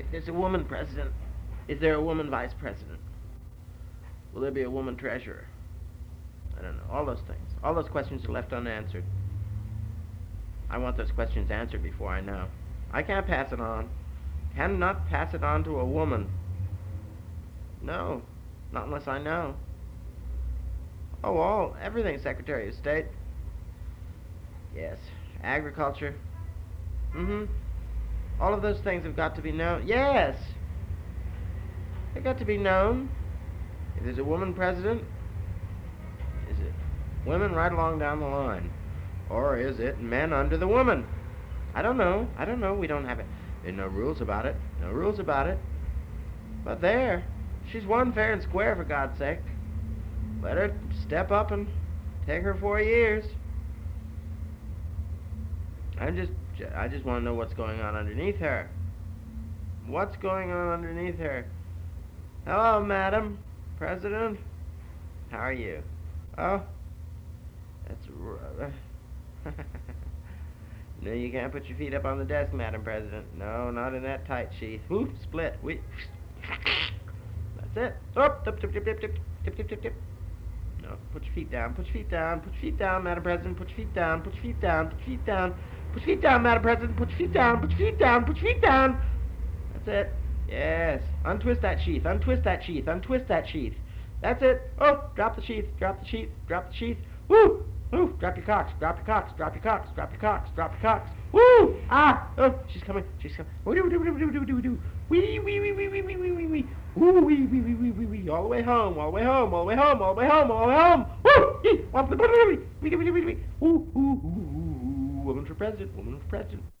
there's a woman president, is there a woman vice president? Will there be a woman treasurer? I don't know. All those things. All those questions are left unanswered. I want those questions answered before I know. I can't pass it on. Cannot pass it on to a woman. No, not unless I know. Oh, everything, Secretary of State. Yes, agriculture. All of those things have got to be known. Yes, they've got to be known. If there's a woman president, is it women right along down the line? Or is it men under the woman? I don't know. We don't have it. There are no rules about it. No rules about it. But there, she's won fair and square, for God's sake. Let her step up and take her 4 years. I just want to know what's going on underneath her. What's going on underneath her? Hello, Madam President. How are you? Oh, that's No, you can't put your feet up on the desk, Madam President. No, not in that tight sheath. Whoop, split. That's it. Oh, tip. No, put your feet down. Put your feet down. Put your feet down, Madam President. Put your feet down. Put your feet down. Put your feet down. Put your feet down, Madam President. Put your feet down. Put your feet down. Put your feet down. That's it. Yes. Untwist that sheath. Untwist that sheath. Untwist that sheath. That's it. Oh, drop the sheath. Drop the sheath. Drop the sheath. Woo! Woo! Drop your cocks. Drop your cocks. Drop your cocks. Drop your cocks. Drop your cocks. Woo! Ah! Oh, she's coming. She's coming. Wee. Woo! Wee. All the way home. All the way home. All the way home. All the way home. All the way home. Woo! Woo! Woman for president. Woman for president.